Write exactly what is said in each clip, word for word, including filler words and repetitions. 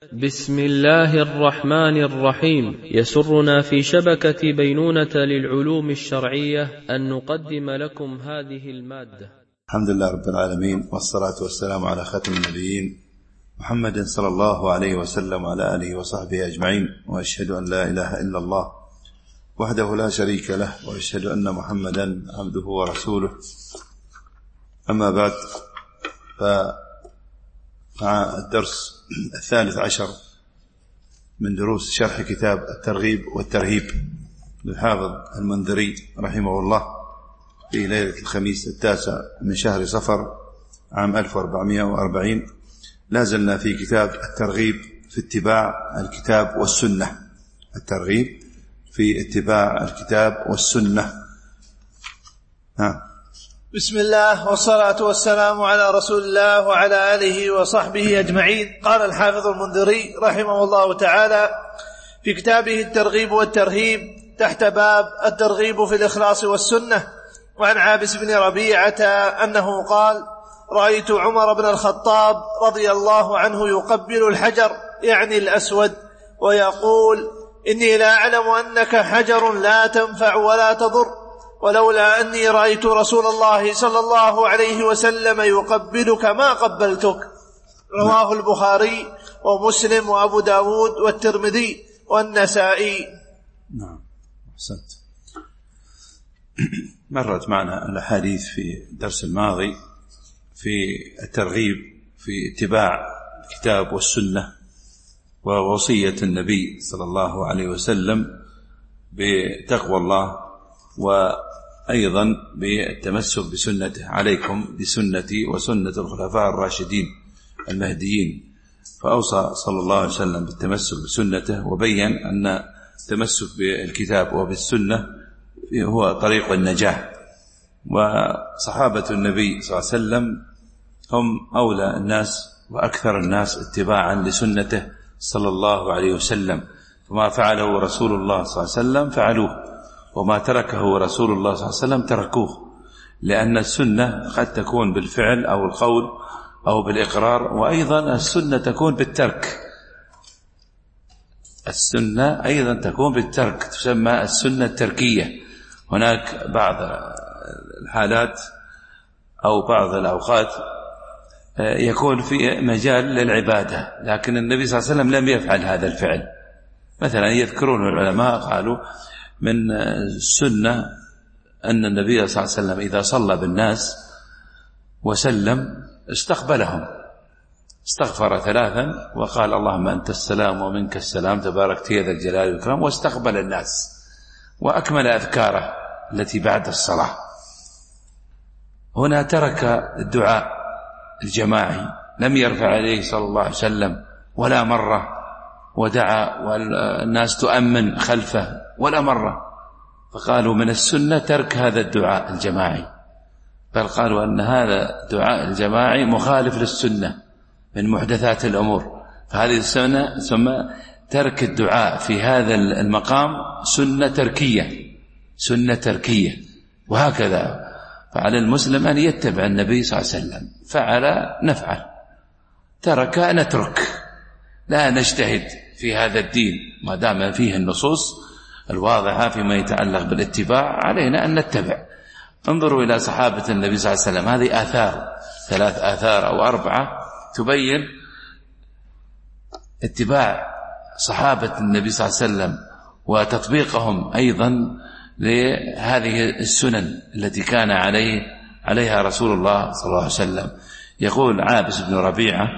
بسم الله الرحمن الرحيم. يسرنا في شبكة بينونة للعلوم الشرعية أن نقدم لكم هذه المادة. الحمد لله رب العالمين، والصلاة والسلام على خاتم النبيين محمد صلى الله عليه وسلم وعلى آله وصحبه أجمعين، وأشهد أن لا إله إلا الله وحده لا شريك له، وأشهد أن محمدا عبده ورسوله. أما بعد، فمع الدرس الثالث عشر من دروس شرح كتاب الترغيب والترهيب للحافظ المنذري رحمه الله في ليلة الخميس التاسع من شهر صفر عام ألف وأربعمائة وأربعين، لازلنا في كتاب الترغيب في اتباع الكتاب والسنة. الترغيب في اتباع الكتاب والسنة. ها. بسم الله والصلاة والسلام على رسول الله وعلى آله وصحبه أجمعين. قال الحافظ المنذري رحمه الله تعالى في كتابه الترغيب والترهيب تحت باب الترغيب في الإخلاص والسنة: وعن عابس بن ربيعة أنه قال: رأيت عمر بن الخطاب رضي الله عنه يقبل الحجر، يعني الأسود، ويقول: إني لا أعلم أنك حجر لا تنفع ولا تضر، ولولا أني رأيت رسول الله صلى الله عليه وسلم يقبلك ما قبلتك. رواه البخاري ومسلم وأبو داود والترمذي والنسائي. نعم، أحسنت. مرت معنا الأحاديث في الدرس الماضي في الترغيب في اتباع الكتاب والسنة، ووصية النبي صلى الله عليه وسلم بتقوى الله، وأيضا بالتمسك بسنته. عليكم بسنتي وسنة الخلفاء الراشدين المهديين. فأوصى صلى الله عليه وسلم بالتمسك بسنته، وبين أن التمسك بالكتاب وبالسنة هو طريق النجاة. وصحابة النبي صلى الله عليه وسلم هم أولى الناس وأكثر الناس اتباعا لسنته صلى الله عليه وسلم. فما فعله رسول الله صلى الله عليه وسلم فعلوه، وما تركه رسول الله صلى الله عليه وسلم تركوه، لأن السنة قد تكون بالفعل أو القول أو بالإقرار، وأيضا السنة تكون بالترك. السنة أيضا تكون بالترك، تسمى السنة التركية. هناك بعض الحالات أو بعض الأوقات يكون في مجال للعبادة، لكن النبي صلى الله عليه وسلم لم يفعل هذا الفعل. مثلا يذكرون العلماء قالوا من السنة أن النبي صلى الله عليه وسلم إذا صلى بالناس وسلم استقبلهم، استغفر ثلاثا وقال: اللهم أنت السلام ومنك السلام تباركت يا ذا الجلال والإكرام، واستقبل الناس وأكمل أذكاره التي بعد الصلاة. هنا ترك الدعاء الجماعي، لم يرفع عليه صلى الله عليه وسلم ولا مرة، ودعا والناس تؤمن خلفه ولا مرة. فقالوا من السنة ترك هذا الدعاء الجماعي، بل قالوا أن هذا الدعاء الجماعي مخالف للسنة من محدثات الأمور. فهذه السنة ثم ترك الدعاء في هذا المقام سنة تركية، سنة تركية. وهكذا فعلى المسلم أن يتبع النبي صلى الله عليه وسلم، فعل نفعل، ترك نترك، لا نجتهد في هذا الدين ما دام فيه النصوص الواضحة فيما يتعلق بالاتباع، علينا أن نتبع. انظروا إلى صحابة النبي صلى الله عليه وسلم، هذه آثار، ثلاث آثار أو أربعة تبين اتباع صحابة النبي صلى الله عليه وسلم وتطبيقهم أيضا لهذه السنن التي كان عليه عليها رسول الله صلى الله عليه وسلم. يقول عابس بن ربيعة،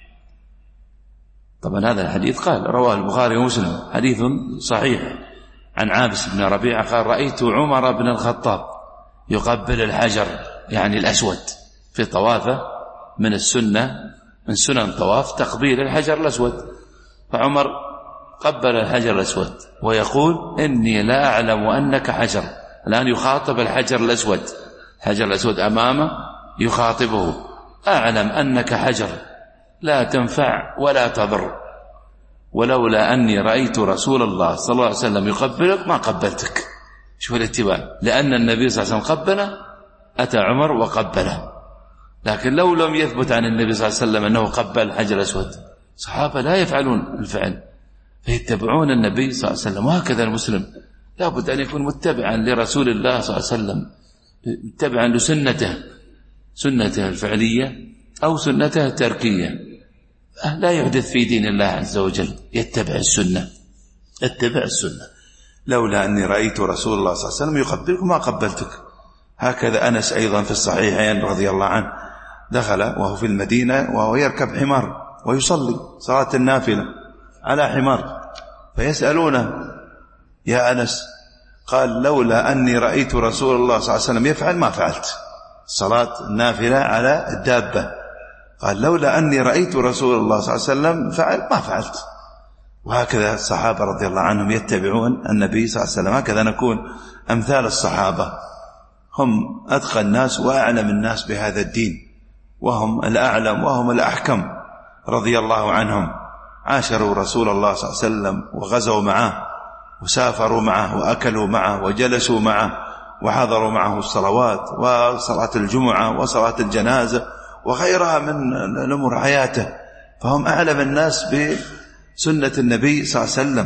طبعا هذا الحديث قال رواه البخاري ومسلم، حديث صحيح، عن عابس بن ربيعة قال: رأيت عمر بن الخطاب يقبل الحجر، يعني الأسود، في طوافه. من السنة من سنن طواف تقبيل الحجر الأسود، فعمر قبل الحجر الأسود ويقول: إني لا أعلم أنك حجر. الآن يخاطب الحجر الأسود، الحجر الأسود أمامه يخاطبه: أعلم أنك حجر لا تنفع ولا تضر، ولولا أني رأيت رسول الله صلى الله عليه وسلم يقبلك ما قبلتك. شوف الاتباع، لأن النبي صلى الله عليه وسلم قبله، أتى عمر وقبله. لكن لو لم يثبت عن النبي صلى الله عليه وسلم أنه قبل الحجر الأسود صحابة لا يفعلون الفعل فيتبعون النبي صلى الله عليه وسلم. وهكذا المسلم لا بد أن يكون متبعا لرسول الله صلى الله عليه وسلم، متبعا لسنته، سنته الفعلية أو سنته التركية، لا يحدث في دين الله عز وجل، يتبع السنة، اتبع السنة. لولا أني رأيت رسول الله صلى الله عليه وسلم يقبلك ما قبلتك. هكذا أنس أيضا في الصحيحين رضي الله عنه دخل وهو في المدينة وهو يركب حمار ويصلي صلاة النافلة على حمار، فيسألونه يا أنس، قال لولا أني رأيت رسول الله صلى الله عليه وسلم يفعل ما فعلت، صلاة النافلة على الدابة. قال لولا أني رأيت رسول الله صلى الله عليه وسلم فعل ما فعلت. وهكذا الصحابة رضي الله عنهم يتبعون النبي صلى الله عليه وسلم. هكذا نكون أمثال الصحابة، هم أدقى الناس وأعلم الناس بهذا الدين، وهم الأعلم وهم الأحكم رضي الله عنهم. عاشروا رسول الله صلى الله عليه وسلم وغزوا معه وسافروا معه وأكلوا معه وجلسوا معه وحضروا معه الصلوات وصلاة الجمعة وصلاة الجنازة وغيرها من الأمور حياته، فهم أعلم الناس بسنة النبي صلى الله عليه وسلم،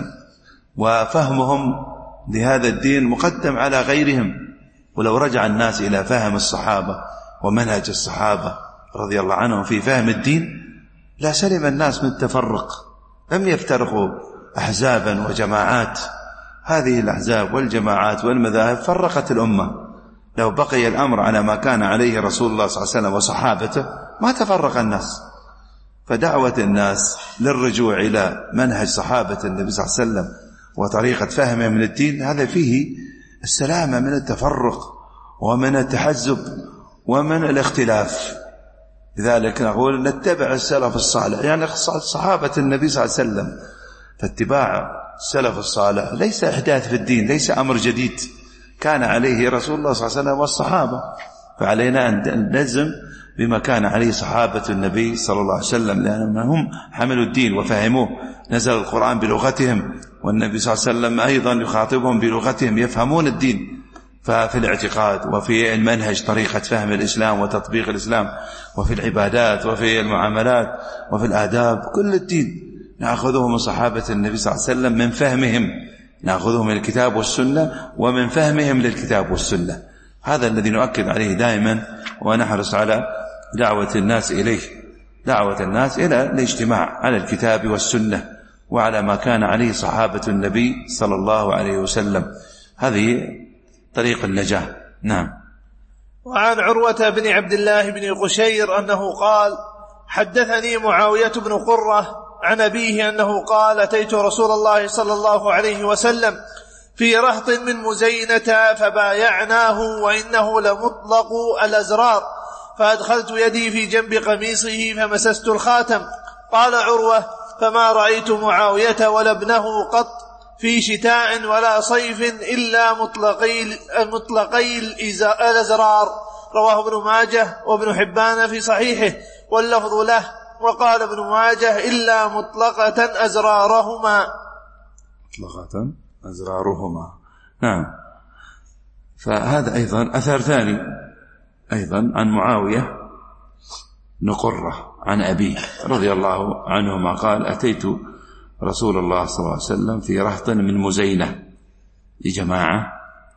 وفهمهم لهذا الدين مقدم على غيرهم. ولو رجع الناس إلى فهم الصحابة ومنهج الصحابة رضي الله عنهم في فهم الدين لا سلم الناس من التفرق، لم يفترقوا أحزابا وجماعات. هذه الأحزاب والجماعات والمذاهب فرقت الأمة. لو بقي الأمر على ما كان عليه رسول الله صلى الله عليه وسلم وصحابته ما تفرق الناس. فدعوة الناس للرجوع إلى منهج صحابة النبي صلى الله عليه وسلم وطريقة فهمهم من الدين، هذا فيه السلامة من التفرق ومن التحزب ومن الاختلاف. لذلك نقول نتبع السلف الصالح، يعني صحابة النبي صلى الله عليه وسلم. فاتباع السلف الصالح ليس إحداث في الدين، ليس أمر جديد، كان عليه رسول الله صلى الله عليه وسلم والصحابة، فعلينا أن نلزم بما كان عليه صحابة النبي صلى الله عليه وسلم، لأنهم حملوا الدين وفهموه. نزل القرآن بلغتهم، والنبي صلى الله عليه وسلم أيضا يخاطبهم بلغتهم، يفهمون الدين. ففي الاعتقاد وفي المنهج طريقة فهم الإسلام وتطبيق الإسلام، وفي العبادات وفي المعاملات وفي الآداب، كل الدين نأخذه من صحابة النبي صلى الله عليه وسلم، من فهمهم، نأخذه من الكتاب والسنة ومن فهمهم للكتاب والسنة. هذا الذي نؤكد عليه دائما ونحرص على دعوة الناس إليه، دعوة الناس إلى الاجتماع على الكتاب والسنة وعلى ما كان عليه صحابة النبي صلى الله عليه وسلم. هذه طريق النجاة. نعم. وعن عروة بن عبد الله بن قشير أنه قال حدثني معاوية بن قرة عن أبيه أنه قال أتيت رسول الله صلى الله عليه وسلم في رهط من مزينة فبايعناه وإنه لمطلق الأزرار، فأدخلت يدي في جنب قميصه فمسست الخاتم. قال عروة فما رأيت معاوية ولا ابنه قط في شتاء ولا صيف إلا مطلقي, مطلقي الأزرار. رواه ابن ماجه وابن حبان في صحيحه واللفظ له. وقال ابن ماجه إلا مطلقة أزرارهما، مطلقة أزرارهما. نعم. فهذا أيضا أثر ثاني أيضا عن معاوية بن قرة عن أبيه رضي الله عنهما قال أتيت رسول الله صلى الله عليه وسلم في رهط من مزينة، لجماعة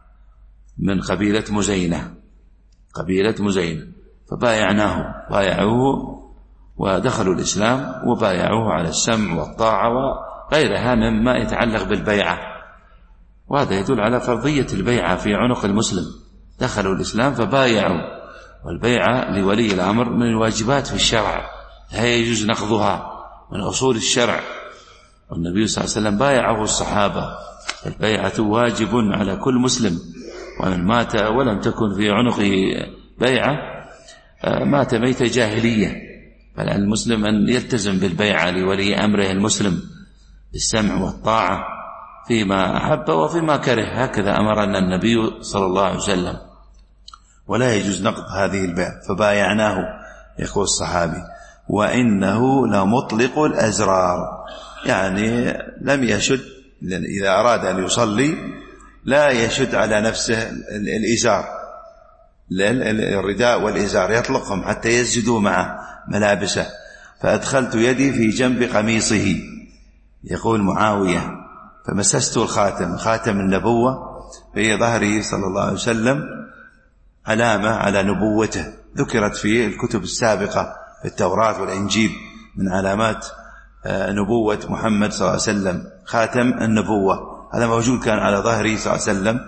من قبيلة مزينة، قبيلة مزينة، فبايعناه، بايعوه ودخلوا الإسلام وبايعوه على السمع والطاعة وغيرها مما يتعلق بالبيعة. وهذا يدل على فرضية البيعة في عنق المسلم. دخلوا الإسلام فبايعوا، والبيعة لولي الأمر من الواجبات في الشرع، لا يجوز نقضها، من أصول الشرع. والنبي صلى الله عليه وسلم بايعه الصحابة، البيعة واجب على كل مسلم، ومن مات ولم تكن في عنقه بيعة مات ميت جاهلية. فالمسلم أن يلتزم بالبيعة لولي أمره المسلم بالسمع والطاعة فيما أحب وفيما كره، هكذا أمرنا النبي صلى الله عليه وسلم، ولا يجوز نقض هذه البيعة. فبايعناه، يقول الصحابي، وإنه لمطلق الأزرار، يعني لم يشد، إذا أراد أن يصلي لا يشد على نفسه الإزار، الرداء والإزار، يطلقهم حتى يسجدوا معه ملابسه. فأدخلت يدي في جنب قميصه، يقول معاوية، فمسست الخاتم، خاتم النبوة في ظهره صلى الله عليه وسلم، علامة على نبوته ذكرت في الكتب السابقة في التوراة والإنجيل من علامات نبوة محمد صلى الله عليه وسلم، خاتم النبوة هذا موجود كان على ظهره صلى الله عليه وسلم.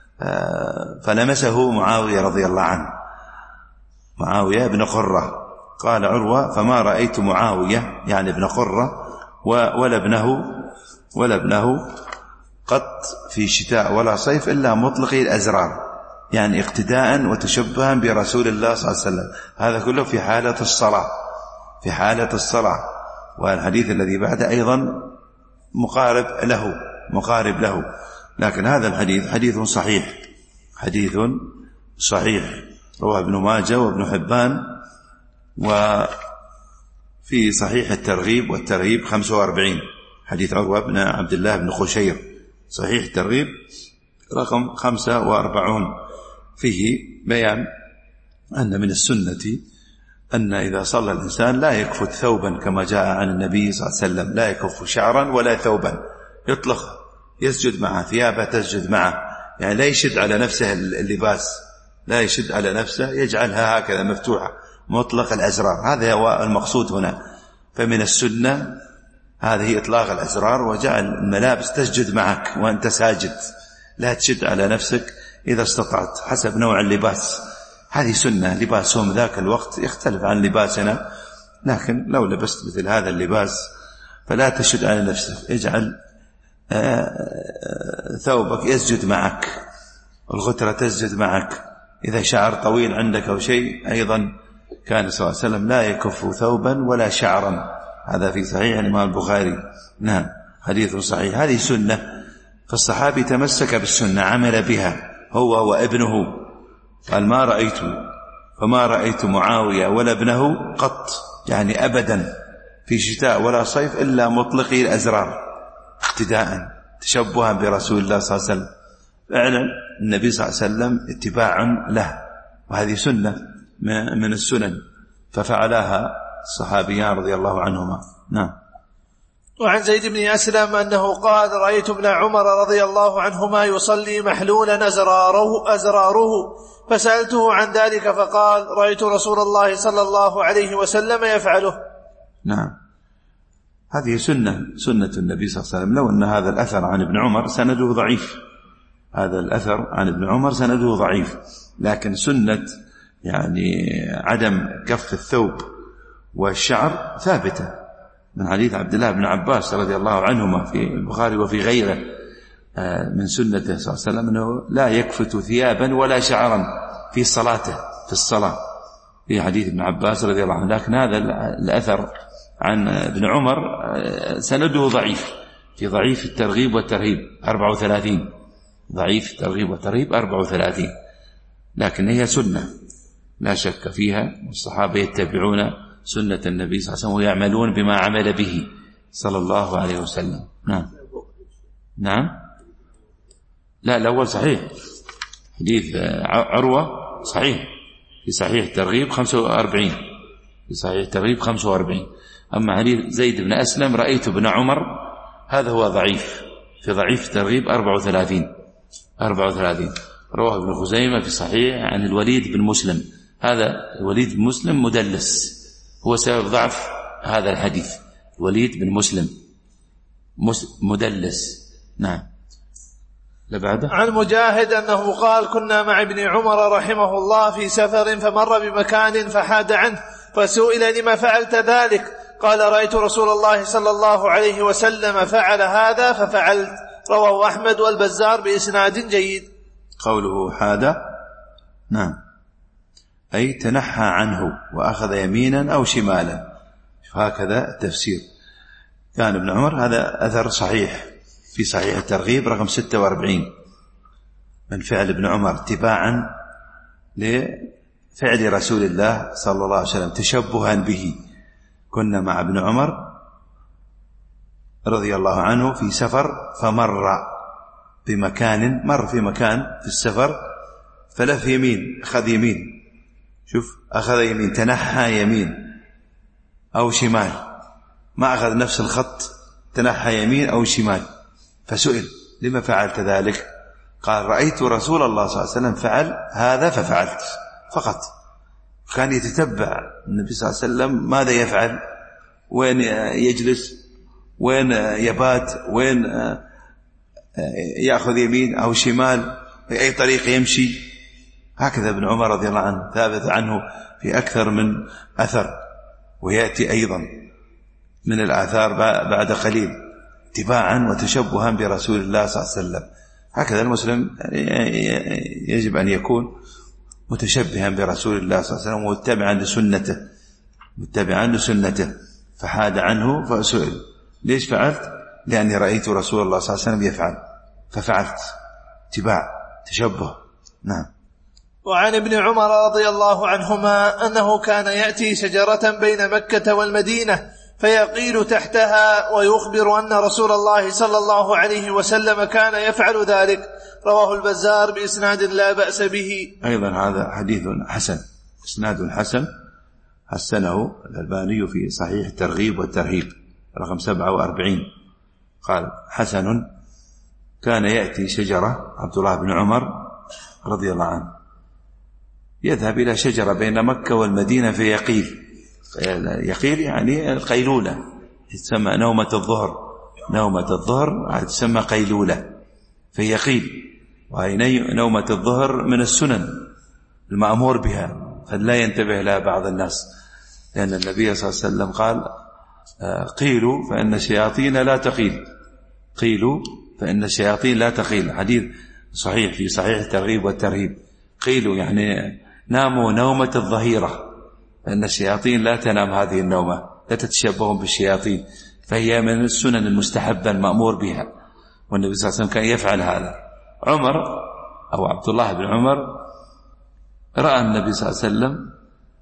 فلمسه معاوية رضي الله عنه، معاوية بن قرة. قال عروة: فما رأيت معاوية يعني ابن قرة ولا ابنه ولا ابنه قط في شتاء ولا صيف إلا مطلقي الأزرار، يعني اقتداء وتشبها برسول الله صلى الله عليه وسلم. هذا كله في حالة الصلاة، في حالة الصلاة. والحديث الذي بعده أيضا مقارب له مقارب له لكن هذا الحديث حديث صحيح، حديث صحيح رواه ابن ماجه وابن حبان، وفي صحيح الترغيب والترهيب خمسة وأربعين حديث عروة بن عبد الله بن خشير، صحيح الترغيب رقم خمسة وأربعون، فيه بيان أن من السنة أن إذا صلى الإنسان لا يكفت ثوبا كما جاء عن النبي صلى الله عليه وسلم، لا يكف شعرا ولا ثوبا، يطلق يسجد معه، ثيابه تسجد معه، يعني لا يشد على نفسه اللباس، لا يشد على نفسه، يجعلها هكذا مفتوحة مطلق الأزرار، هذا هو المقصود هنا. فمن السنة هذه إطلاق الأزرار، وجعل الملابس تسجد معك وأنت ساجد، لا تشد على نفسك إذا استطعت حسب نوع اللباس، هذه سنة. لباسهم ذاك الوقت يختلف عن لباسنا، لكن لو لبست مثل هذا اللباس فلا تشد على نفسك، اجعل ثوبك يسجد معك، الغترة تسجد معك. إذا شعر طويل عندك أو شيء أيضا كان صلى الله عليه وسلم لا يكف ثوبا ولا شعرا، هذا في صحيح الإمام البخاري. نعم حديث صحيح، هذه سنة. فالصحابي تمسك بالسنة، عمل بها هو وابنه، قال: ما رأيت فما رأيت معاوية ولا ابنه قط، يعني أبدا في شتاء ولا صيف إلا مطلقي الأزرار، اقتداء تشبها برسول الله صلى الله عليه وسلم. فعلا النبي صلى الله عليه وسلم اتباع له، وهذه سنة من السنن، ففعلها الصحابيان رضي الله عنهما. نعم. وعن زيد بن أسلم أنه قال: رأيت ابن عمر رضي الله عنهما يصلي محلولا أزراره, أزراره فسألته عن ذلك فقال: رأيت رسول الله صلى الله عليه وسلم يفعله. نعم، هذه سنة سنة النبي صلى الله عليه وسلم. لو أن هذا الأثر عن ابن عمر سنده ضعيف، هذا الأثر عن ابن عمر سنده ضعيف، لكن سنة يعني عدم كف الثوب والشعر ثابتة من حديث عبد الله بن عباس رضي الله عنهما في البخاري وفي غيره، من سنته صلى الله عليه وسلم أنه لا يكفت ثيابا ولا شعرا في صلاته في الصلاة، في حديث ابن عباس رضي الله عنه. لكن هذا الأثر عن ابن عمر سنده ضعيف، في ضعيف الترغيب والترهيب أربعة وثلاثين، ضعيف الترغيب والترهيب أربعة وثلاثين، لكن هي سنة لا شك فيها، والصحابة يتبعون سنة النبي صلى الله عليه وسلم ويعملون بما عمل به صلى الله عليه وسلم. نعم نعم لا الأول صحيح، حديث عروة صحيح في صحيح الترغيب خمسة وأربعين، في صحيح الترغيب خمسة وأربعين. أما حديث زيد بن أسلم رأيت ابن عمر هذا هو ضعيف، في ضعيف الترغيب أربعة وثلاثين أربعة وثلاثين، رواه ابن خزيمة في صحيح عن الوليد بن مسلم. هذا الوليد بن مسلم مدلس، هو سبب ضعف هذا الحديث، الوليد بن مسلم مدلس. نعم. لبعده عن مجاهد أنه قال: كنا مع ابن عمر رحمه الله في سفر فمر بمكان فحاد عنه، فسئل: لما فعلت ذلك؟ قال: رأيت رسول الله صلى الله عليه وسلم فعل هذا ففعلت. رواه أحمد والبزار بإسناد جيد. قوله حاد نعم أي تنحى عنه وأخذ يمينا أو شمالا، هكذا التفسير. كان ابن عمر، هذا أثر صحيح في صحيح الترغيب رقم ستة وأربعين، من فعل ابن عمر اتباعا لفعل رسول الله صلى الله عليه وسلم تشبها به. كنا مع ابن عمر رضي الله عنه في سفر فمر بمكان، مر في مكان في السفر فلف يمين، أخذ يمين، شوف أخذ يمين، تنحى يمين، أو شمال، ما أخذ نفس الخط، تنحى يمين أو شمال. فسئل: لما فعلت ذلك؟ قال: رأيت رسول الله صلى الله عليه وسلم فعل هذا ففعلت فقط. كان يتتبع النبي صلى الله عليه وسلم ماذا يفعل، وين يجلس، وين يبات، وين يأخذ يمين أو شمال، في أي طريق يمشي. هكذا ابن عمر رضي الله عنه ثابت عنه في أكثر من أثر، ويأتي أيضا من الآثار بعد قليل اتباعا وتشبها برسول الله صلى الله عليه وسلم. هكذا المسلم يجب أن يكون متشبها برسول الله صلى الله عليه وسلم ومتبعا لسنته متبعا لسنته. فحاد عنه فسئل: ليش فعلت؟ لأني رأيت رسول الله صلى الله عليه وسلم يفعل ففعلت. اتباع، تشبه. نعم. وعن ابن عمر رضي الله عنهما أنه كان يأتي شجرة بين مكة والمدينة فيقيل تحتها ويخبر أن رسول الله صلى الله عليه وسلم كان يفعل ذلك. رواه البزار بإسناد لا بأس به. أيضا هذا حديث حسن، إسناد حسن، حسنه الألباني في صحيح الترغيب والترهيب رقم سبعة وأربعين. قال: حسن. كان يأتي شجرة عبد الله بن عمر رضي الله عنه يذهب إلى شجرة بين مكة والمدينة فيقيل. يقيل يعني القيلولة، تسمى نومة الظهر. نومة الظهر تسمى قيلولة، فيقيل. وهي نومة الظهر من السنن المأمور بها، فلا ينتبه لها بعض الناس، لأن النبي صلى الله عليه وسلم قال: قيلوا فإن الشياطين لا تقيل. قيلوا فإن الشياطين لا تقيل، حديث صحيح في صحيح الترغيب والترهيب. قيلوا يعني ناموا نومة الظهيرة، فإن الشياطين لا تنام هذه النومة، لا تتشبهون بالشياطين، فهي من السنن المستحبة المأمور بها، والنبي صلى الله عليه وسلم كان يفعل هذا. عمر أو عبد الله بن عمر رأى النبي صلى الله عليه وسلم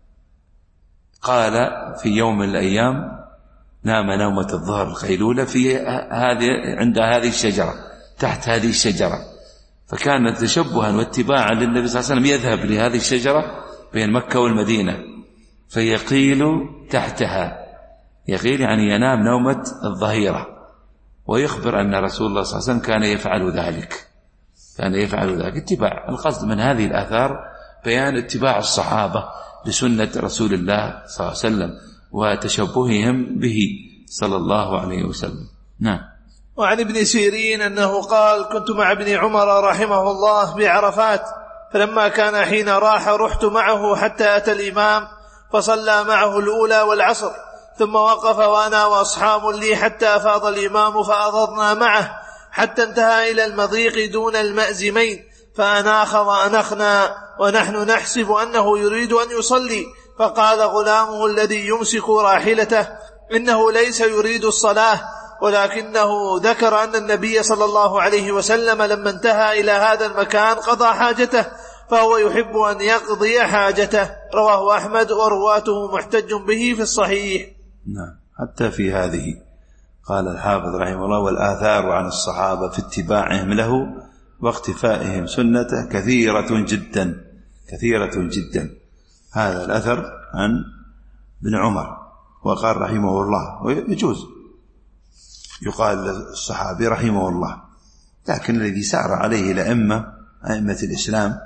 قال في يوم من الأيام: نام نومة الظهر القيلولة في هذه عند هذه الشجرة، تحت هذه الشجرة. فكان تشبها واتباعا للنبي صلى الله عليه وسلم يذهب لهذه الشجرة بين مكة والمدينة فيقيل تحتها. يقيل يعني ينام نومة الظهيرة، ويخبر أن رسول الله صلى الله عليه وسلم كان يفعل ذلك كان يفعل ذلك اتباع. القصد من هذه الآثار بيان اتباع الصحابة لسنة رسول الله صلى الله عليه وسلم وتشبههم به صلى الله عليه وسلم. نعم. وعن ابن سيرين أنه قال: كنت مع ابن عمر رحمه الله بعرفات، فلما كان حين راح رحت معه حتى أتى الإمام فصلى معه الأولى والعصر، ثم وقف وأنا وأصحاب لي حتى أفاض الإمام فأضضنا معه حتى انتهى إلى المضيق دون المأزمين، فأناخ وأنخنا ونحن نحسب أنه يريد أن يصلي، فقال غلامه الذي يمسك راحلته: إنه ليس يريد الصلاة، ولكنه ذكر أن النبي صلى الله عليه وسلم لما انتهى إلى هذا المكان قضى حاجته، فهو يحب أن يقضي حاجته. رواه أحمد ورواته محتج به في الصحيح. نعم. حتى في هذه قال الحافظ رحمه الله: والآثار عن الصحابة في اتباعهم له واقتفائهم سنته كثيرة جدا كثيرة جدا. هذا الأثر عن ابن عمر. وقال رحمه الله، ويجوز يقال للصحابي رحمه الله، لكن الذي سار عليه الأئمة أئمة الإسلام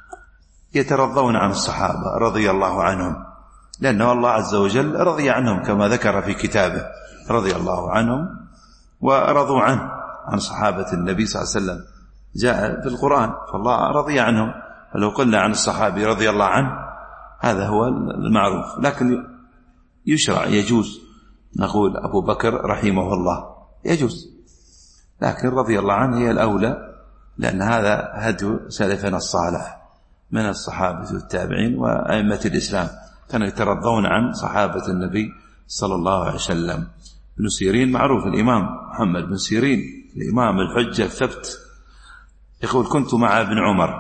يترضون عن الصحابة رضي الله عنهم، لأنه الله عز وجل رضي عنهم كما ذكر في كتابه، رضي الله عنهم ورضوا عنه، عن صحابة النبي صلى الله عليه وسلم جاء في القرآن، فالله رضي عنهم. فلو قلنا عن الصحابي رضي الله عنه هذا هو المعروف، لكن يشرع يجوز نقول أبو بكر رحمه الله، يجوز، لكن رضي الله عنه هي الأولى، لأن هذا هدي سلفنا الصالح من الصحابة والتابعين وأئمة الإسلام، كانوا يترضون عن صحابة النبي صلى الله عليه وسلم. ابن سيرين معروف، الإمام محمد بن سيرين الإمام الحجة الثبت، يقول: كنت مع ابن عمر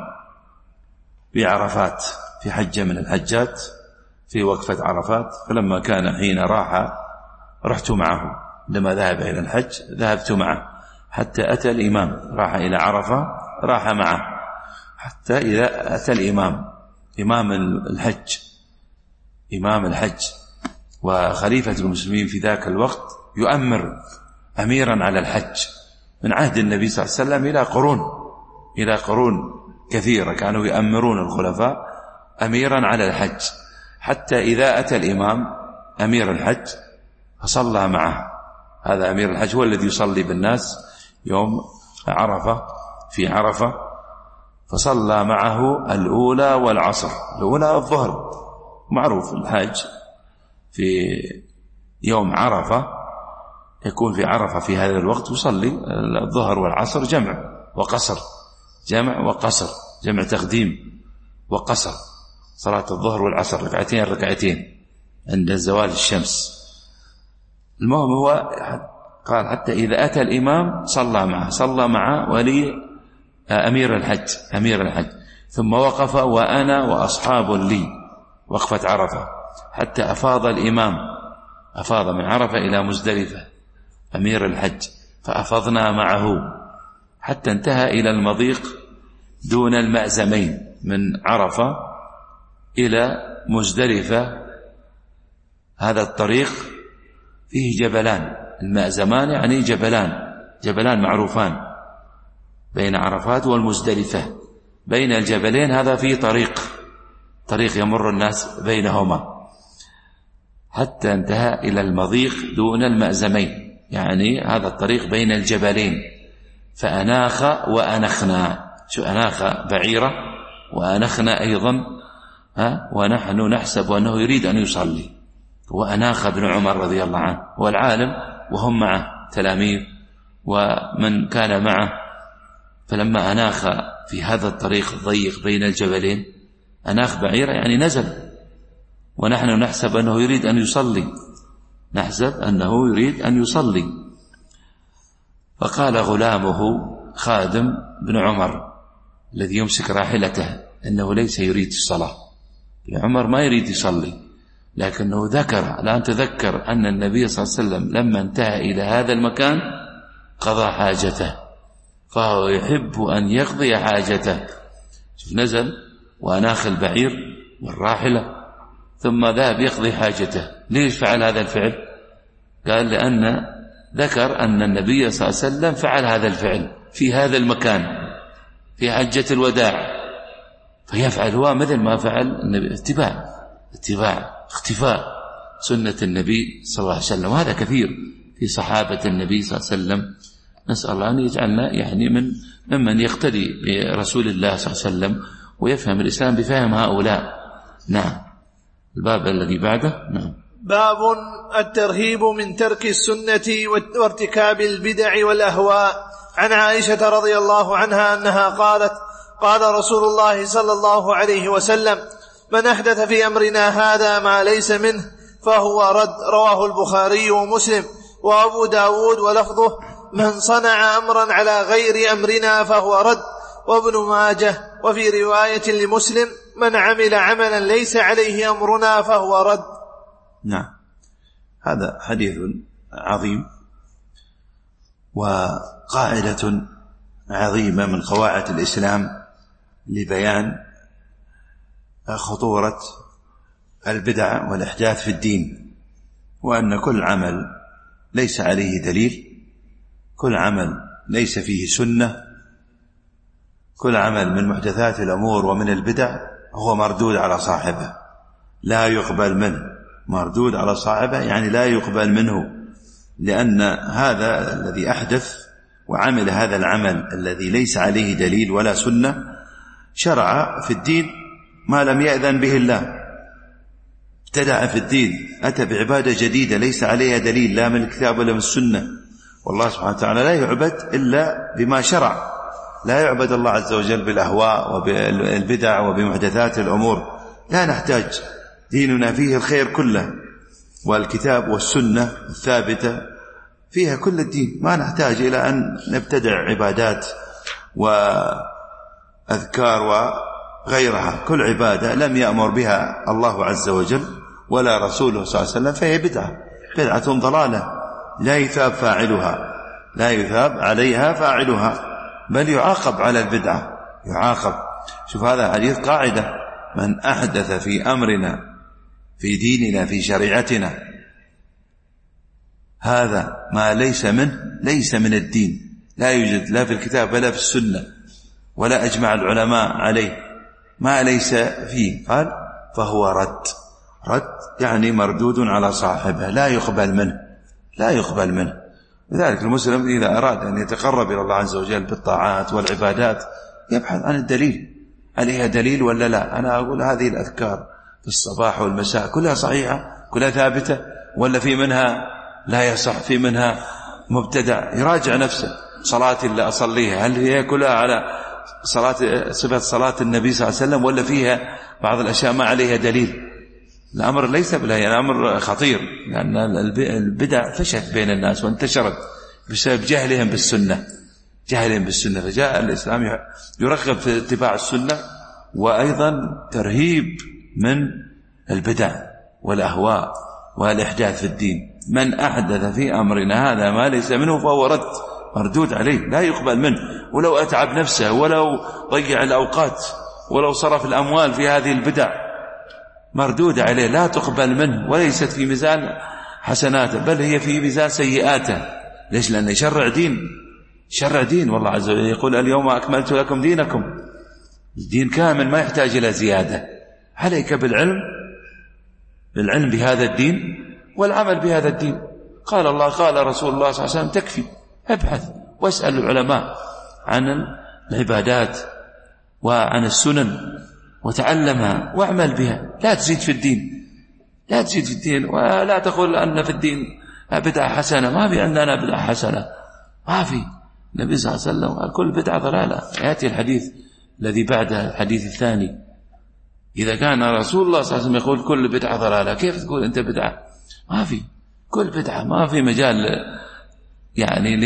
بعرفات في حجة من الحجات، في وقفة عرفات، فلما كان حين راح رحت معه، لما ذهب إلى الحج ذهبت معه حتى أتى الإمام، راح إلى عرفة راح معه حتى إذا أتى الإمام، إمام الحج إمام الحج وخليفة المسلمين في ذاك الوقت يؤمر أميرا على الحج من عهد النبي صلى الله عليه وسلم إلى قرون إلى قرون كثيرة كانوا يؤمرون الخلفاء أميرا على الحج، حتى إذا أتى الإمام أمير الحج فصلى معه. هذا أمير الحج هو الذي يصلي بالناس يوم عرفة في عرفة، فصلى معه الأولى والعصر. الأولى الظهر، معروف الحاج في يوم عرفة يكون في عرفة في هذا الوقت يصلي الظهر والعصر جمع وقصر، جمع وقصر، جمع تقديم وقصر، صلاة الظهر والعصر ركعتين ركعتين عند زوال الشمس. المهم هو قال حتى إذا أتى الإمام صلى معه، صلى معه ولي أمير الحج أمير الحج ثم وقف وأنا وأصحاب لي وقفة عرفة حتى أفاض الإمام، أفاض من عرفة إلى مزدلفة أمير الحج، فأفضنا معه حتى انتهى إلى المضيق دون المأزمين من عرفة إلى مزدلفة. هذا الطريق فيه جبلان، المأزمان يعني جبلان جبلان معروفان بين عرفات والمزدلفة، بين الجبلين هذا فيه طريق طريق يمر الناس بينهما حتى انتهى إلى المضيق دون المأزمين، يعني هذا الطريق بين الجبلين. فأناخ وأنخنا، شو أناخ بعيرة وأنخنا أيضا ها ونحن نحسب أنه يريد أن يصلي. وأناخ ابن عمر رضي الله عنه والعالم وهم معه تلاميذ ومن كان معه، فلما أناخ في هذا الطريق الضيق بين الجبلين أناخ بعيرة يعني نزل، ونحن نحسب أنه يريد أن يصلي نحسب أنه يريد أن يصلي. فقال غلامه خادم بن عمر الذي يمسك راحلته أنه ليس يريد الصلاة، عمر ما يريد يصلي، لكنه ذكر الآن تذكر أن النبي صلى الله عليه وسلم لما انتهى إلى هذا المكان قضى حاجته، فهو يحب أن يقضي حاجته. شوف نزل وأناخ البعير والراحلة ثم ذهب يقضي حاجته. ليش فعل هذا الفعل؟ قال لأن ذكر أن النبي صلى الله عليه وسلم فعل هذا الفعل في هذا المكان في حجة الوداع، فيفعل هو مثل ما فعل النبي، اتباع اتباع اختفاء سنة النبي صلى الله عليه وسلم. وهذا كثير في صحابة النبي صلى الله عليه وسلم. نسأل الله أن يجعلنا يعني من ممن يقتدي برسول الله صلى الله عليه وسلم ويفهم الإسلام بفهم هؤلاء. نعم. الباب الذي بعده. نعم. باب الترهيب من ترك السنة وارتكاب البدع والأهواء. عن عائشة رضي الله عنها أنها قالت قال رسول الله صلى الله عليه وسلم من أحدث في أمرنا هذا ما ليس منه فهو رد. رواه البخاري ومسلم وأبو داود ولفظه من صنع أمرا على غير أمرنا فهو رد. وابن ماجه وفي رواية لمسلم من عمل عملا ليس عليه أمرنا فهو رد. نعم. هذا حديث عظيم وقاعدة عظيمة من قواعد الإسلام لبيان خطورة البدع والإحداث في الدين، وأن كل عمل ليس عليه دليل، كل عمل ليس فيه سنة، كل عمل من محدثات الأمور ومن البدع هو مردود على صاحبه لا يقبل منه. مردود على صاحبه يعني لا يقبل منه، لأن هذا الذي أحدث وعمل هذا العمل الذي ليس عليه دليل ولا سنة شرع في الدين ما لم يأذن به الله، ابتدع في الدين، أتى بعبادة جديدة ليس عليها دليل لا من الكتاب ولا من السنة. والله سبحانه وتعالى لا يعبد إلا بما شرع، لا يعبد الله عز وجل بالأهواء وبالبدع وبمحدثات الأمور. لا نحتاج، ديننا فيه الخير كله، والكتاب والسنة الثابتة فيها كل الدين، ما نحتاج إلى أن نبتدع عبادات وأذكار وغيرها. كل عبادة لم يأمر بها الله عز وجل ولا رسوله صلى الله عليه وسلم فهي بدعة، بدعة ضلالة لا يثاب فاعلها، لا يثاب عليها فاعلها، بل يعاقب على البدعة، يعاقب. شوف هذا حديث قاعدة: من أحدث في أمرنا في ديننا في شريعتنا هذا ما ليس منه ليس من الدين، لا يوجد لا في الكتاب ولا في السنة ولا أجمع العلماء عليه، ما ليس فيه، قال فهو رد. رد يعني مردود على صاحبه، لا يقبل منه، لا يقبل منه. لذلك المسلم إذا أراد أن يتقرب إلى الله عز وجل بالطاعات والعبادات يبحث عن الدليل، عليها دليل ولا لا. أنا أقول هذه الأذكار في الصباح والمساء كلها صحيحة، كلها ثابتة، ولا في منها لا يصح، في منها مبتدع. يراجع نفسه. صلاتي اللي أصليها هل هي كلها على صلاة صفة صلاة النبي صلى الله عليه وسلم، ولا فيها بعض الأشياء ما عليها دليل؟ الأمر ليس بالهي، الأمر خطير، لأن البدع فشت بين الناس وانتشرت بسبب جهلهم بالسنة، جهلهم بالسنة. فجاء الإسلام يرغب في اتباع السنة، وأيضا ترهيب من البدع والأهواء والإحداث في الدين. من أحدث في أمرنا هذا ما ليس منه فهو رد، مردود عليه، لا يقبل منه، ولو أتعب نفسه، ولو ضيع الأوقات، ولو صرف الأموال في هذه البدع، مردود عليه، لا تقبل منه، وليست في ميزان حسناته، بل هي في ميزان سيئاته. ليش؟ لأنه يشرع دين، شرع دين، والله عز وجل يقول اليوم أكملت لكم دينكم، الدين كامل ما يحتاج إلى زيادة. عليك بالعلم، بالعلم بهذا الدين والعمل بهذا الدين. قال الله قال رسول الله صلى الله عليه وسلم، تكفي. ابحث واسأل العلماء عن العبادات وعن السنن وتعلمها واعمل بها، لا تزيد في الدين، لا تزيد في الدين، ولا تقول أن في الدين بدعة حسنة. ما في عندنا بدعة حسنة، ما في. النبي صلى الله عليه وسلم قال كل بدعة ضلالة. يأتي الحديث الذي بعده الحديث الثاني، إذا كان رسول الله صلى الله عليه وسلم يقول كل بدعة ضلالة، كيف تقول أنت بدعة؟ ما في، كل بدعة، ما في مجال يعني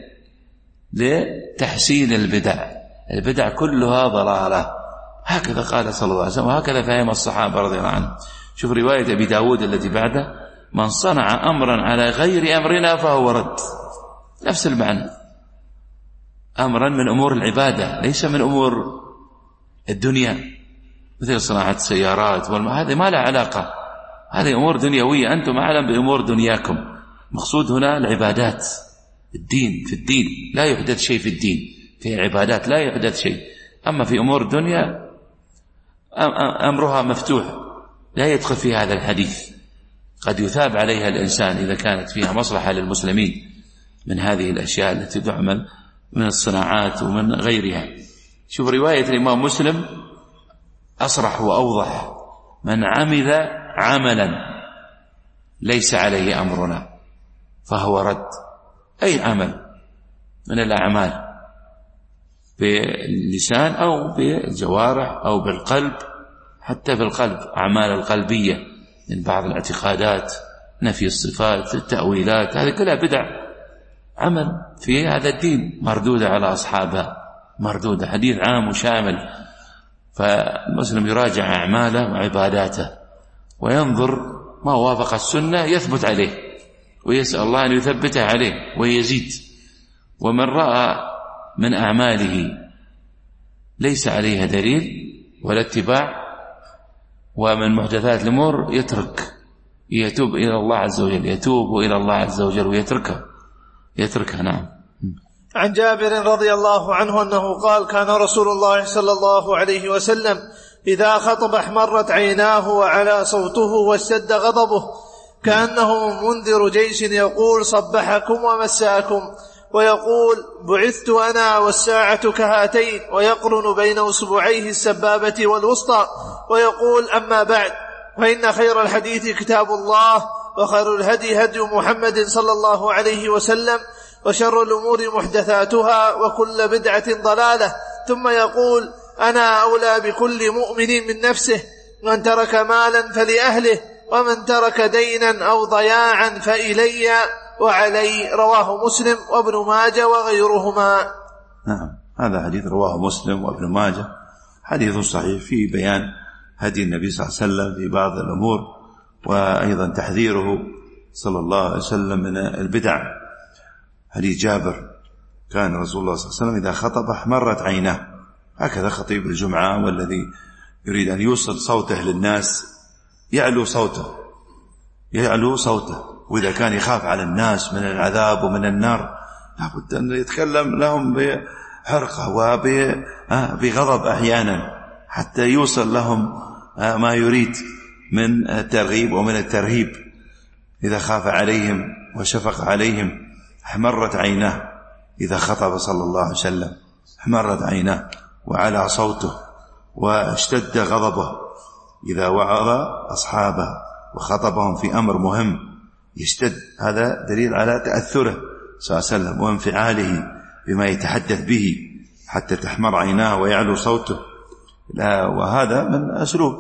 لتحسين البدع، البدع كلها ضلالة. هكذا قال صلى الله عليه وسلم، وهكذا فهم الصحابة رضي الله عنهم. شوف رواية أبي داود التي بعده، من صنع أمرا على غير أمرنا فهو رد، نفس المعنى. أمرا من أمور العبادة، ليس من أمور الدنيا، مثل صناعة السيارات، هذه ما لها علاقة، هذه أمور دنيوية، أنتم أعلم بأمور دنياكم. مقصود هنا العبادات، الدين، في الدين لا يحدث شيء، في الدين في العبادات لا يحدث شيء. أما في أمور الدنيا أمرها مفتوح، لا يدخل في هذا الحديث. قد يثاب عليها الإنسان إذا كانت فيها مصلحة للمسلمين من هذه الأشياء التي تعمل من الصناعات ومن غيرها. شوف رواية الإمام مسلم أصرح وأوضح، من عمل عملا ليس عليه أمرنا فهو رد. أي عمل من الأعمال، باللسان أو بالجوارح أو بالقلب، حتى بالقلب، أعمال القلبية من بعض الاعتقادات، نفي الصفات، التأويلات، هذه كلها بدع، عمل في هذا الدين، مردودة على أصحابها، مردودة. حديث عام وشامل. فالمسلم يراجع أعماله وعباداته وينظر ما وافق السنة يثبت عليه، ويسأل الله أن يثبته عليه ويزيد. ومن رأى من أعماله ليس عليها دليل ولا اتباع ومن محدثات الأمور يترك، يتوب إلى الله عز وجل، يتوب إلى الله عز وجل ويتركها، يتركها. نعم. عن جابر رضي الله عنه أنه قال كان رسول الله صلى الله عليه وسلم إذا خطب احمرت عيناه وعلى صوته واشتد غضبه كأنه منذر جيش يقول صبحكم ومساكم، ويقول بعثت أنا والساعة كهاتين، ويقرن بين أصبعيه السبابة والوسطى، ويقول أما بعد، فإن خير الحديث كتاب الله، وخير الهدي هدي محمد صلى الله عليه وسلم، وشر الأمور محدثاتها، وكل بدعة ضلالة. ثم يقول أنا أولى بكل مؤمن من نفسه، من ترك مالا فلأهله، ومن ترك دينا أو ضياعا فإلي وعلي. رواه مسلم وابن ماجه وغيرهما. نعم، هذا حديث رواه مسلم وابن ماجه، حديث صحيح في بيان هدي النبي صلى الله عليه وسلم في بعض الأمور، وأيضا تحذيره صلى الله عليه وسلم من البدع. حديث جابر كان رسول الله صلى الله عليه وسلم إذا خطب احمرت عيناه، هكذا خطيب الجمعة والذي يريد أن يوصل صوته للناس يعلو صوته، يعلو صوته وإذا كان يخاف على الناس من العذاب ومن النار لابد أن يتكلم لهم بحرقة وبغضب أحيانا حتى يوصل لهم ما يريد من الترغيب ومن الترهيب. إذا خاف عليهم وشفق عليهم احمرت عيناه، إذا خطب صلى الله عليه وسلم احمرت عيناه وعلى صوته واشتد غضبه. إذا وعظ أصحابه وخطبهم في أمر مهم يشتد، هذا دليل على تأثره صلى الله عليه وسلم وانفعاله بما يتحدث به حتى تحمر عيناه ويعلو صوته. وهذا من أسلوب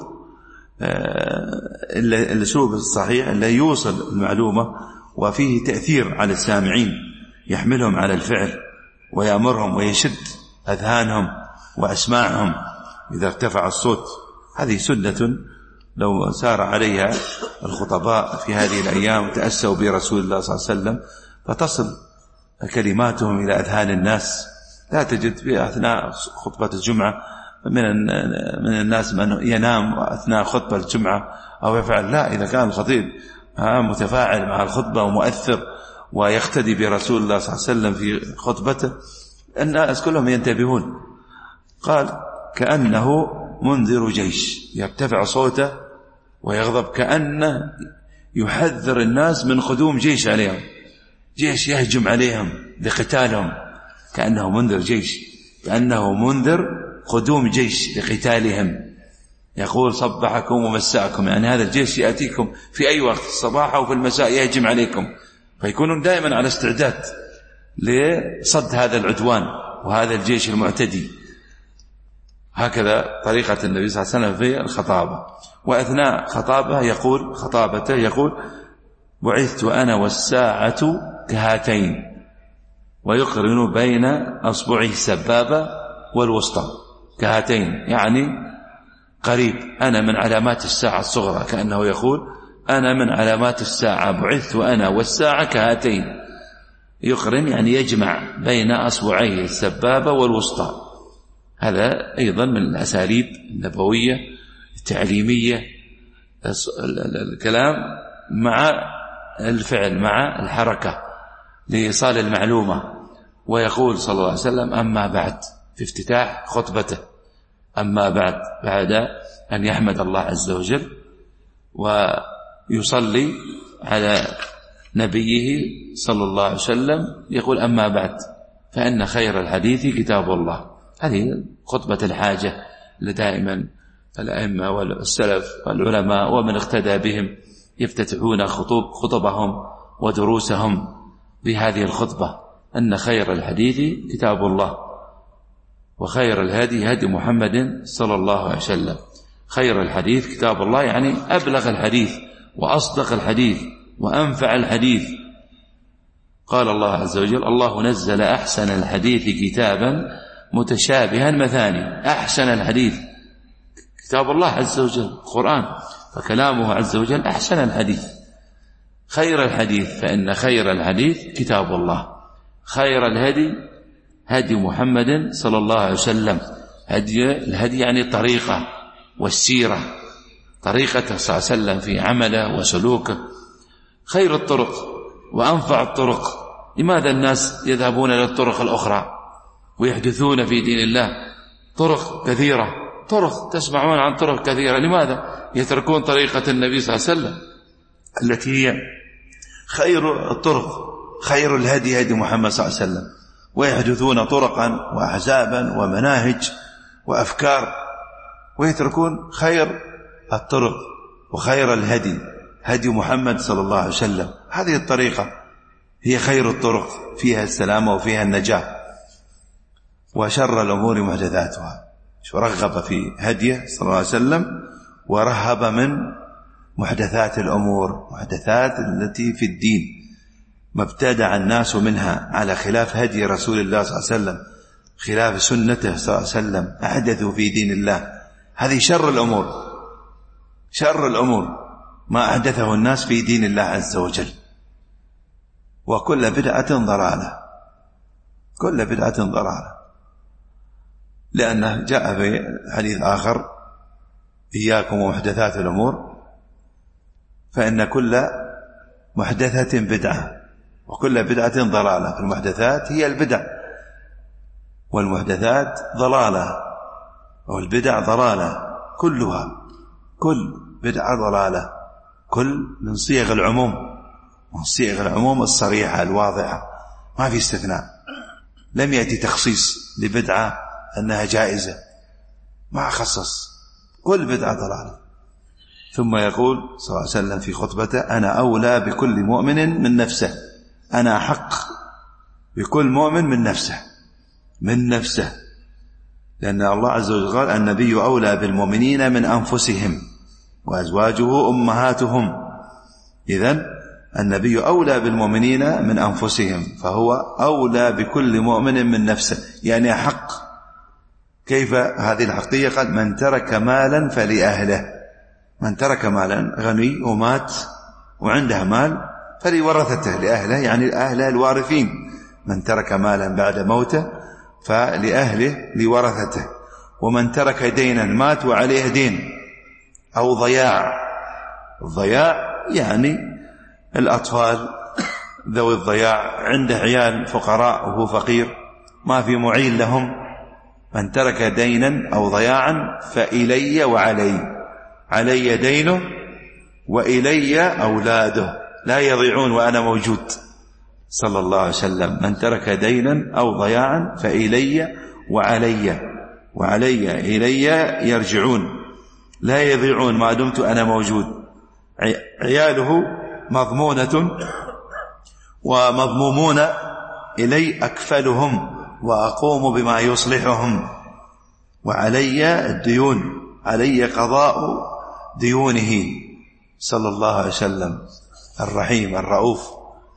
الأسلوب الصحيح اللي يوصل المعلومة وفيه تأثير على السامعين، يحملهم على الفعل ويأمرهم ويشد أذهانهم وأسماعهم إذا ارتفع الصوت. هذه سنة لو سار عليها الخطباء في هذه الأيام وتأسوا برسول الله صلى الله عليه وسلم فتصل كلماتهم إلى أذهان الناس. لا تجد في أثناء خطبة الجمعة من من الناس من ينام أثناء خطبة الجمعة أو يفعل، لا، إذا كان الخطيب متفاعل مع الخطبة ومؤثر ويقتدي برسول الله صلى الله عليه وسلم في خطبته الناس كلهم ينتبهون. قال كأنه منذر جيش، يرتفع صوته ويغضب كأنه يحذر الناس من قدوم جيش عليهم، جيش يهجم عليهم لقتالهم، كأنه منذر جيش، كأنه منذر قدوم جيش لقتالهم. يقول صبحكم ومساكم، يعني هذا الجيش يأتيكم في أي وقت، الصباح أو في المساء يهجم عليكم، فيكونون دائما على استعداد لصد هذا العدوان وهذا الجيش المعتدي. هكذا طريقة النبي صلى الله عليه وسلم في الخطابة. وأثناء خطابه يقول خطابته يقول بعثت أنا والساعة كهاتين، ويقرن بين أصبعه السبابة والوسطى كهاتين، يعني قريب. أنا من علامات الساعة الصغرى، كأنه يقول أنا من علامات الساعة، بعثت أنا والساعة كهاتين. يقرن يعني يجمع بين أصبعيه السبابة والوسطى. هذا أيضا من الأساليب النبوية التعليمية، الكلام مع الفعل مع الحركة لإيصال المعلومة. ويقول صلى الله عليه وسلم أما بعد في افتتاح خطبته، أما بعد، بعد أن يحمد الله عز وجل ويصلي على نبيه صلى الله عليه وسلم، يقول أما بعد فإن خير الحديث كتاب الله. هذه خطبة الحاجة لدائما الأئمة والسلف والعلماء ومن اقتدى بهم يفتتحون خطوب خطبهم ودروسهم بهذه الخطبة، أن خير الحديث كتاب الله وخير الهدي هدي محمد صلى الله عليه وسلم. خير الحديث كتاب الله يعني أبلغ الحديث وأصدق الحديث وأنفع الحديث. قال الله عز وجل الله نزل أحسن الحديث كتابا متشابها مثاني. أحسن الحديث كتاب الله عز وجل القرآن، فكلامه عز وجل أحسن الحديث. خير الحديث فإن خير الحديث كتاب الله. خير الهدي هدي محمد صلى الله عليه وسلم. هدي الهدي يعني الطريقة والسيرة، طريقته صلى الله عليه وسلم في عمله وسلوكه. خير الطرق وأنفع الطرق. لماذا الناس يذهبون إلى الطرق الأخرى ويحدثون في دين الله طرق كثيرة؟ طرق تسمعون عن طرق كثيرة، لماذا يتركون طريقة النبي صلى الله عليه وسلم التي هي خير الطرق، خير الهدي هدي محمد صلى الله عليه وسلم، ويحدثون طرقا وأحزابا ومناهج وأفكار، ويتركون خير الطرق وخير الهدي هدي محمد صلى الله عليه وسلم. هذه الطريقة هي خير الطرق، فيها السلامة وفيها النجاة. وشر الأمور محدثاتها، رغب في هديه صلى الله عليه وسلم ورهب من محدثات الأمور، محدثات التي في الدين ما ابتدع الناس منها على خلاف هدي رسول الله صلى الله عليه وسلم، خلاف سنته صلى الله عليه وسلم، أحدثوا في دين الله. هذه شر الأمور، شر الأمور ما أحدثه الناس في دين الله عز وجل. وكل بدعة ضلالة، كل بدعة ضلالة، لأنه جاء في حديث آخر إياكم ومحدثات الأمور فإن كل محدثة بدعة وكل بدعة ضلالة. المحدثات هي البدع والمحدثات ضلالة والبدع ضلالة كلها، كل بدعة ضلالة، كل من صيغ العموم، من صيغ العموم الصريحة الواضحة، ما في استثناء. لم يأتي تخصيص لبدعة أنها جائزة، ما خصص، كل بدعة ضلالة. ثم يقول صلى الله عليه وسلم في خطبته: أنا أولى بكل مؤمن من نفسه، أنا أحق بكل مؤمن من نفسه، من نفسه، لأن الله عز وجل قال: النبي أولى بالمؤمنين من أنفسهم وأزواجه أمهاتهم. إذن النبي أولى بالمؤمنين من أنفسهم، فهو أولى بكل مؤمن من نفسه، يعني أحق. كيف هذه الحقية؟ قال: من ترك مالا فلأهله، من ترك مالا، غني ومات وعنده مال فلورثته، لأهله يعني أهله الوارثين. من ترك مالا بعد موته فلأهله لورثته. ومن ترك دينا مات وعليه دين أو ضياع، الضياع يعني الأطفال ذوي الضياع، عنده عيال فقراء وهو فقير ما في معين لهم، من ترك دينا أو ضياعا فإلي وعلي، علي دينه وإلي أولاده لا يضيعون وأنا موجود، صلى الله عليه وسلم. من ترك دينا أو ضياعا فإلي وعلي، وعلي إلي يرجعون لا يضيعون ما دمت أنا موجود. عياله مضمونة ومضمومون إلي أكفلهم وأقوم بما يصلحهم، وعلي الديون، علي قضاء ديونه، صلى الله عليه وسلم الرحيم الرؤوف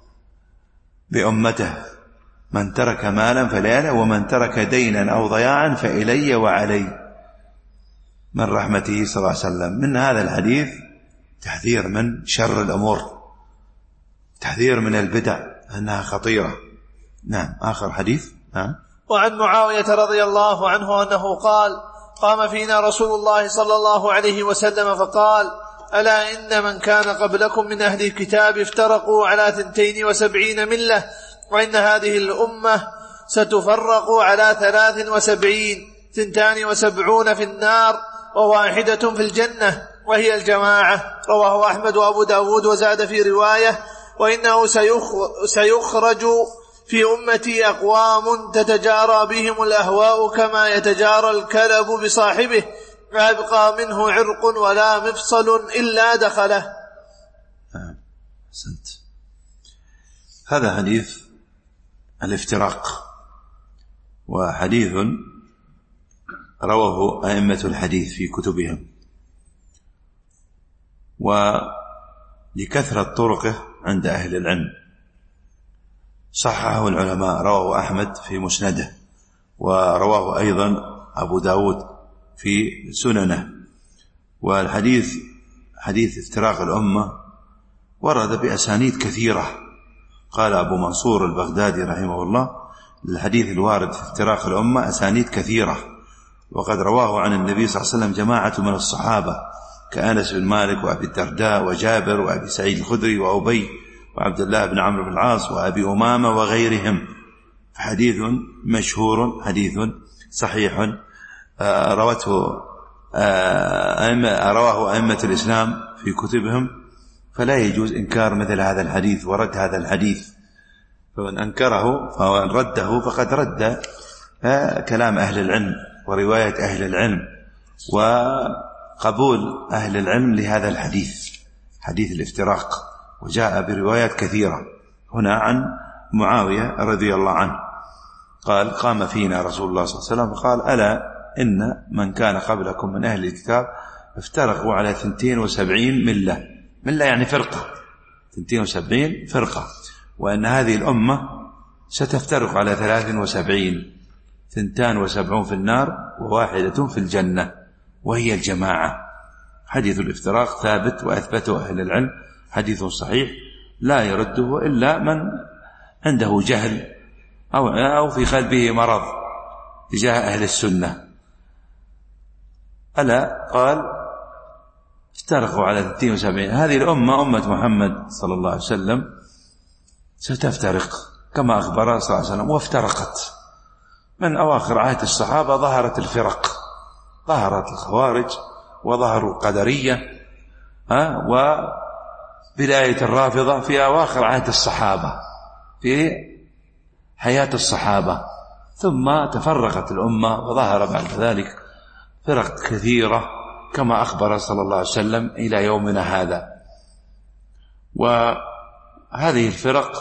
بأمته. من ترك مالا فلأهله ومن ترك دينا أو ضياعا فإلي وعلي، من رحمته صلى الله عليه وسلم. من هذا الحديث تحذير من شر الأمور، تحذير من البدع أنها خطيرة. نعم. آخر حديث. نعم. وعن معاوية رضي الله عنه أنه قال: قام فينا رسول الله صلى الله عليه وسلم فقال: ألا إن من كان قبلكم من أهل الكتاب افترقوا على ثنتين وسبعين ملة، وإن هذه الأمة ستفرق على ثلاث وسبعين، ثنتان وسبعون في النار وواحدة في الجنة، وهي الجماعة. رواه أحمد وأبو داود، وزاد في رواية: وإنه سيخرج في أمتي أقوام تتجارى بهم الأهواء كما يتجارى الكلب بصاحبه، لا يبقى منه عرق ولا مفصل إلا دخله. أحسنت. هذا حديث الافتراق، وحديث رواه أئمة الحديث في كتبهم، ولكثرة طرقه عند أهل العلم. صححه العلماء، رواه أحمد في مسنده، ورواه أيضا أبو داود في سننه. والحديث حديث افتراق الأمة ورد بأسانيد كثيرة. قال أبو منصور البغدادي رحمه الله: الحديث الوارد في افتراق الأمة أسانيد كثيرة، وقد رواه عن النبي صلى الله عليه وسلم جماعة من الصحابة كأنس بن مالك وأبي الدرداء وجابر وأبي سعيد الخدري وأبي وعبد الله بن عمرو بن العاص وأبي أمامة وغيرهم. حديث مشهور، حديث صحيح، روته رواه أئمة الإسلام في كتبهم، فلا يجوز إنكار مثل هذا الحديث ورد هذا الحديث. فمن أنكره فمن رده فقد رد كلام أهل العلم ورواية أهل العلم وقبول أهل العلم لهذا الحديث، حديث الافتراق. وجاء بروايات كثيرة هنا عن معاوية رضي الله عنه قال: قام فينا رسول الله صلى الله عليه وسلم قال: ألا إن من كان قبلكم من أهل الكتاب افترقوا على ثنتين وسبعين ملة، ملة يعني فرقة، ثنتين وسبعين فرقة، وأن هذه الأمة ستفترق على ثلاث وسبعين، ثنتان وسبعون في النار وواحدة في الجنة، وهي الجماعة. حديث الافتراق ثابت وأثبته أهل العلم، حديث صحيح لا يرده إلا من عنده جهل أو أو في قلبه مرض تجاه أهل السنة. ألا قال: افترقوا على اثنين وسبعين. هذه الأمة أمة محمد صلى الله عليه وسلم ستفترق كما أخبر صلى الله عليه وسلم، وافترقت. من أواخر عهد الصحابة ظهرت الفرق، ظهرت الخوارج وظهروا القدرية وبداية الرافضة في أواخر عهد الصحابة في حياة الصحابة، ثم تفرقت الأمة وظهر بعد ذلك فرق كثيرة كما أخبر صلى الله عليه وسلم إلى يومنا هذا. وهذه الفرق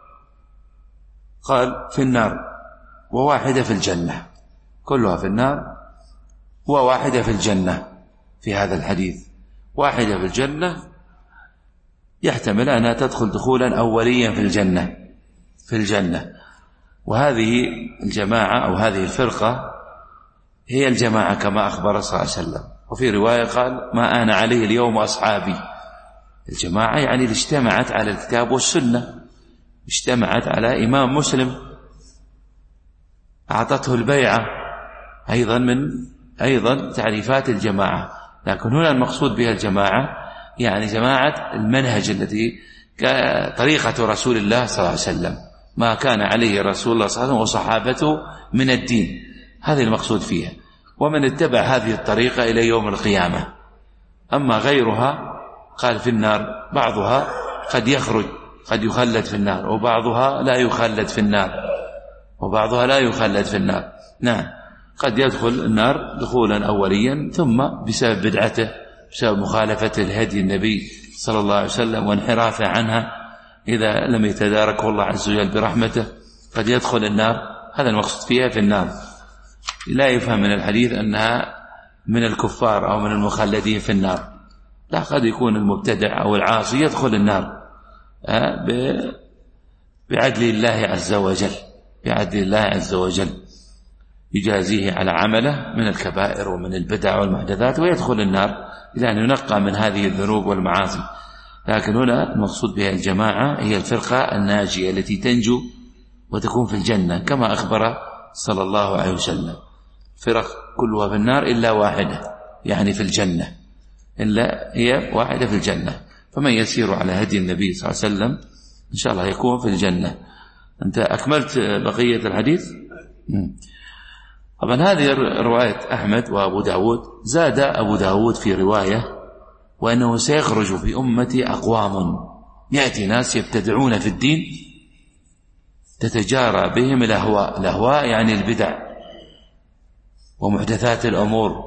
قال في النار وواحدة في الجنة، كلها في النار وواحدة في الجنة. في هذا الحديث واحدة في الجنة يحتمل أنها تدخل دخولا أوليا في الجنة في الجنة وهذه الجماعة أو هذه الفرقة هي الجماعة كما أخبر صلى الله عليه وسلم. وفي رواية قال ما أنا عليه اليوم أصحابي. الجماعة يعني اللي اجتمعت على الكتاب والسنة، اجتمعت على إمام مسلم أعطته البيعة، أيضا من أيضا تعريفات الجماعة. لكن هنا المقصود بها الجماعة يعني جماعة المنهج التي طريقة رسول الله صلى الله عليه وسلم، ما كان عليه رسول الله صلى الله عليه وسلم وصحابته من الدين، هذا المقصود فيها. ومن اتبع هذه الطريقة إلى يوم القيامة. أما غيرها قال في النار، بعضها قد يخرج قد يخلد في النار، وبعضها لا يخلد في النار وبعضها لا يخلد في النار. نعم، قد يدخل النار دخولا أوليا ثم بسبب بدعته، بسبب مخالفة الهدي النبي صلى الله عليه وسلم وانحرافه عنها، إذا لم يتداركه الله عز وجل برحمته قد يدخل النار. هذا المقصود فيها في النار. لا يفهم من الحديث أنها من الكفار أو من المخلدين في النار، لا، قد يكون المبتدع أو العاصي يدخل النار بعدل الله عز وجل بعدل الله عز وجل يجازيه على عمله من الكبائر ومن البدع والمحدثات ويدخل النار إلى أن ينقى من هذه الذنوب والمعاصي. لكن هنا المقصود بها الجماعة هي الفرقة الناجية التي تنجو وتكون في الجنة كما أخبر صلى الله عليه وسلم. فرق كلها في النار إلا واحدة، يعني في الجنة، إلا هي واحدة في الجنة. فمن يسير على هدي النبي صلى الله عليه وسلم إن شاء الله يكون في الجنة. أنت أكملت بقية الحديث؟ طبعا هذه رواية أحمد وأبو داود. زاد أبو داود في رواية وأنه سيخرج في أمتي أقوام، يأتي ناس يبتدعون في الدين تتجارى بهم الأهواء. الأهواء يعني البدع ومحدثات الأمور،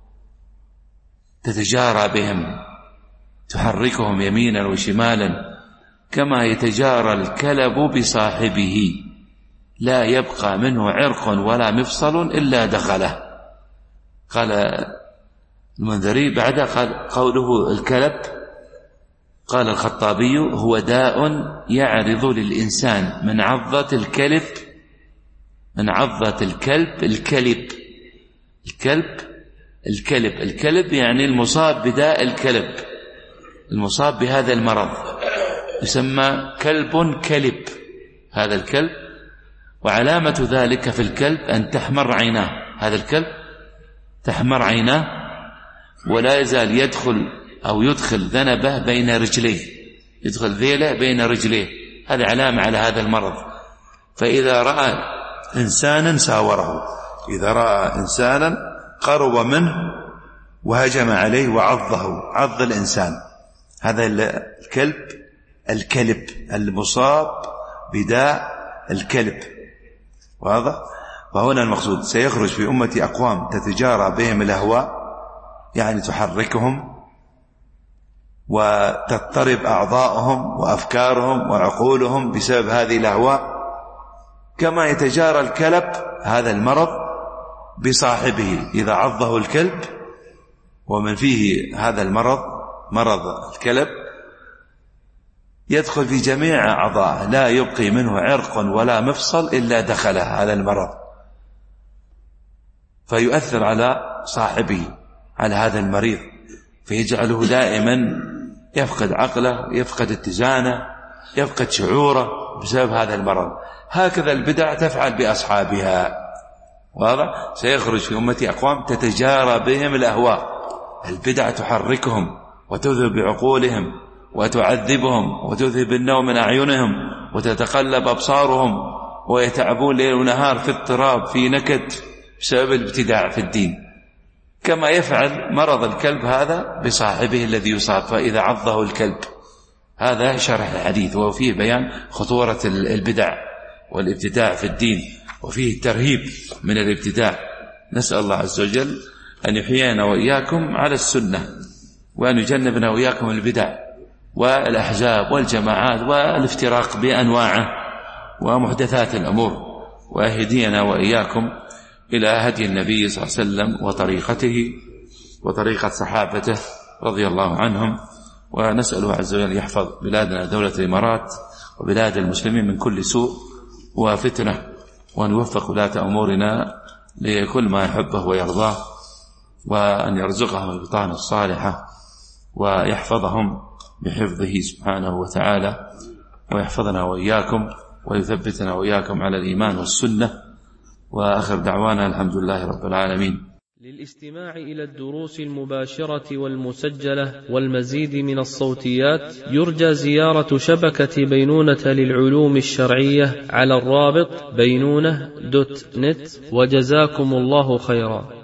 تتجارى بهم تحركهم يمينا وشمالا كما يتجارى الكلب بصاحبه، لا يبقى منه عرق ولا مفصل إلا دخله. قال المنذري بعد قال قوله الكلب، قال الخطابي هو داء يعرض للإنسان من عضة الكلب من عضة الكلب الكلب الكلب الكلب الكلب يعني المصاب بداء الكلب، المصاب بهذا المرض يسمى كلب كلب، هذا الكلب. وعلامة ذلك في الكلب أن تحمر عيناه، هذا الكلب تحمر عيناه ولا يزال يدخل أو يدخل ذنبه بين رجليه، يدخل ذيله بين رجليه، هذه علامة على هذا المرض. فإذا رأى إنسانا ساوره، إذا رأى إنسانا قرب منه وهجم عليه وعضه، عض الإنسان، هذا الكلب الكلب المصاب بداء الكلب. واضح؟ فهنا المقصود سيخرج في أمتي أقوام تتجارى بهم الأهواء، يعني تحركهم وتضطرب أعضاؤهم وأفكارهم وعقولهم بسبب هذه الأهواء، كما يتجارى الكلب هذا المرض بصاحبه إذا عضه الكلب. ومن فيه هذا المرض مرض الكلب يدخل في جميع أعضائه، لا يبقي منه عرق ولا مفصل إلا دخله هذا المرض، فيؤثر على صاحبه، على هذا المريض، فيجعله دائما يفقد عقله، يفقد اتزانه، يفقد شعوره بسبب هذا المرض. هكذا البدع تفعل بأصحابها. واضح؟ سيخرج في أمتي أقوام تتجارى بهم الأهواء، البدع تحركهم وتذهب بعقولهم وتعذبهم وتذهب النوم من أعينهم وتتقلب أبصارهم ويتعبون ليل ونهار في اضطراب في نكد بسبب الابتداع في الدين، كما يفعل مرض الكلب هذا بصاحبه الذي يصاب فإذا عضه الكلب. هذا شرح الحديث وفيه بيان خطورة البدع والابتداع في الدين وفيه الترهيب من الابتداع. نسأل الله عز وجل أن يحيينا وإياكم على السنة وأن يجنبنا وإياكم البدع والأحزاب والجماعات والافتراق بأنواعه ومحدثات الأمور، وأهدينا وإياكم إلى هدي النبي صلى الله عليه وسلم وطريقته وطريقة صحابته رضي الله عنهم. ونسأله عز وجل يحفظ بلادنا دولة الإمارات وبلاد المسلمين من كل سوء وفتنة، وأن يوفق ولاة أمورنا لكل ما يحبه ويرضاه، وأن يرزقهم البطانة الصالحة ويحفظهم بحفظه سبحانه وتعالى، ويحفظنا وإياكم ويثبتنا وإياكم على الإيمان والسنة. وآخر دعوانا الحمد لله رب العالمين. للاستماع إلى الدروس المباشرة والمسجلة والمزيد من الصوتيات يرجى زيارة شبكة بينونة للعلوم الشرعية على الرابط بينونة دوت نت، وجزاكم الله خيرا.